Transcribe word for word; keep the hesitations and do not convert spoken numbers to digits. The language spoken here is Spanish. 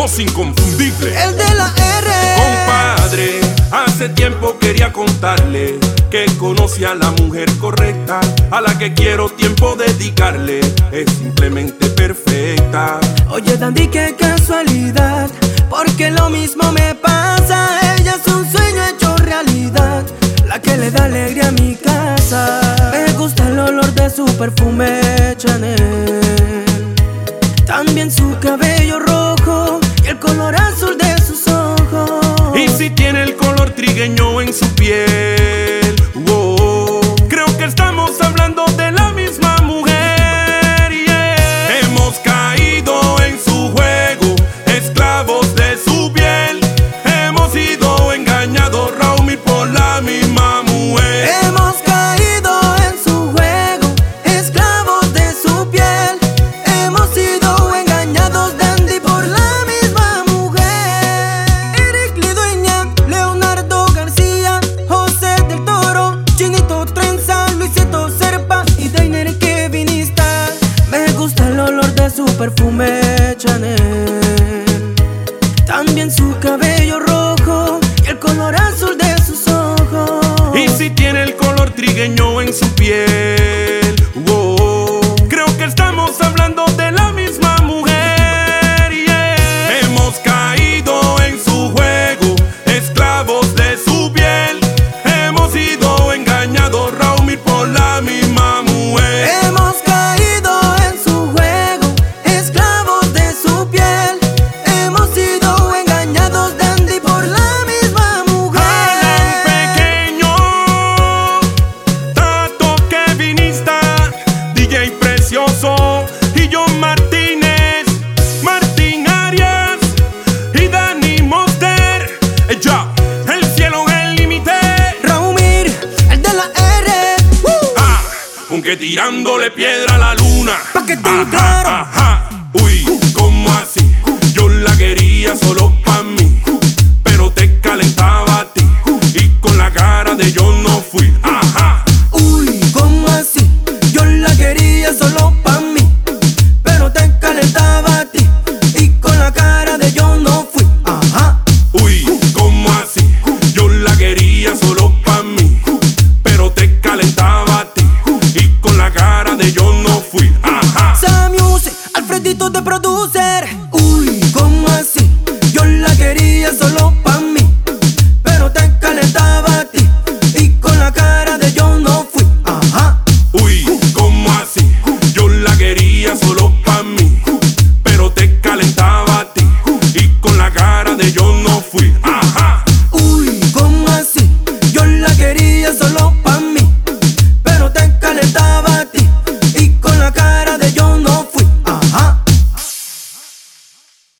voz inconfundible, el de la R. Compadre, hace tiempo quería contarle que conocí a la mujer correcta, a la que quiero tiempo dedicarle, es simplemente perfecta. Oye, Dandy, qué casualidad, porque lo mismo me pasa. Ella es un sueño hecho realidad, la que le da alegría a mi casa. Me gusta el olor de su perfume Chanel, también su cabello rojo y el color azul de sus ojos. Y si tiene el color trigueño en su piel, wow, creo que estamos hablando de la misma mujer, yeah. Hemos caído en su juego, esclavos de su piel. Hemos sido engañados, Raúl, por la misma mujer. Hemos caído en su juego, esclavos de su piel. Hemos sido engañados, Dandy, por la misma mujer. Eric Lidueña, Leonardo García, José del Toro, Chinito Trenza, Luisito Serpa y Dainer Kevinista. Me gusta el olor de su perfume Chanel, también su cabello rojo y el color azul de sus ojos. Y si tiene el color trigueño en su piel, wow, creo que estamos hablando de la misma mujer, yeah. Hemos caído en su juego, esclavos de su piel. Hemos sido engañados, Raúl, por la misma mujer. Hemos caído en su juego, esclavos de su piel. Hemos sido engañados, Dandy, por la misma mujer. Alan Pequeño, Tato Kevinista, D J Precioso y John Martínez, Martín Arias y Dani Monster. Ya, el cielo es el límite. Raumir, el de la R. Uh. Ah, aunque tirándole piedra a la luna. Pa' que esté Ajá, claro. ajá, uy.